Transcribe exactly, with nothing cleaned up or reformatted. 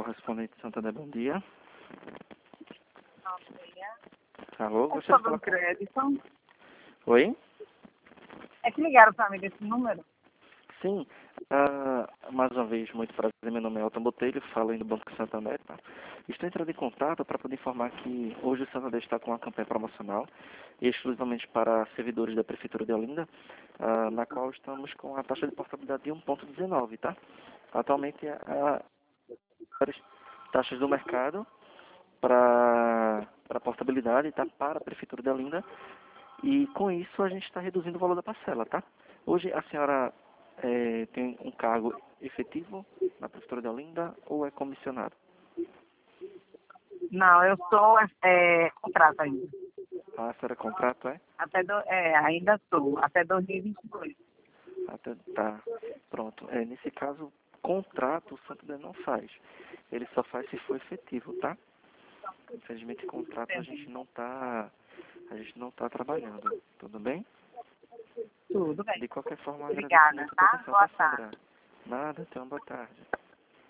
correspondente de Santander, bom dia. Bom dia. Alô, É você sobre fala... o crédito. Oi? É que ligaram para mim desse número? Sim. Ah, mais uma vez, muito prazer, meu nome é Elton Botelho, falo aí do Banco Santander. Tá? Estou entrando em contato para poder informar que hoje o Santander está com uma campanha promocional exclusivamente para servidores da Prefeitura de Olinda, ah, na qual estamos com a taxa de portabilidade de um vírgula dezenove, tá? Atualmente, a, as taxas do mercado para a portabilidade, tá? Para a Prefeitura de Olinda. E com isso a gente está reduzindo o valor da parcela, tá? Hoje a senhora é, tem um cargo efetivo na Prefeitura de Olinda ou é comissionado? Não, eu sou é, contrato ainda. Ah, a senhora é contrato, é? Até do, é, ainda sou, até dois mil e vinte e dois. Até, tá, pronto. É, nesse caso, contrato o Santander não faz. Ele só faz se for efetivo, tá? Infelizmente, contrato a gente não tá, a gente não tá trabalhando, tudo bem? Tudo bem. De qualquer forma, agradeço Obrigada, muito a tá? atenção, Boa tá, tarde. Sandra? Nada, então, boa tarde.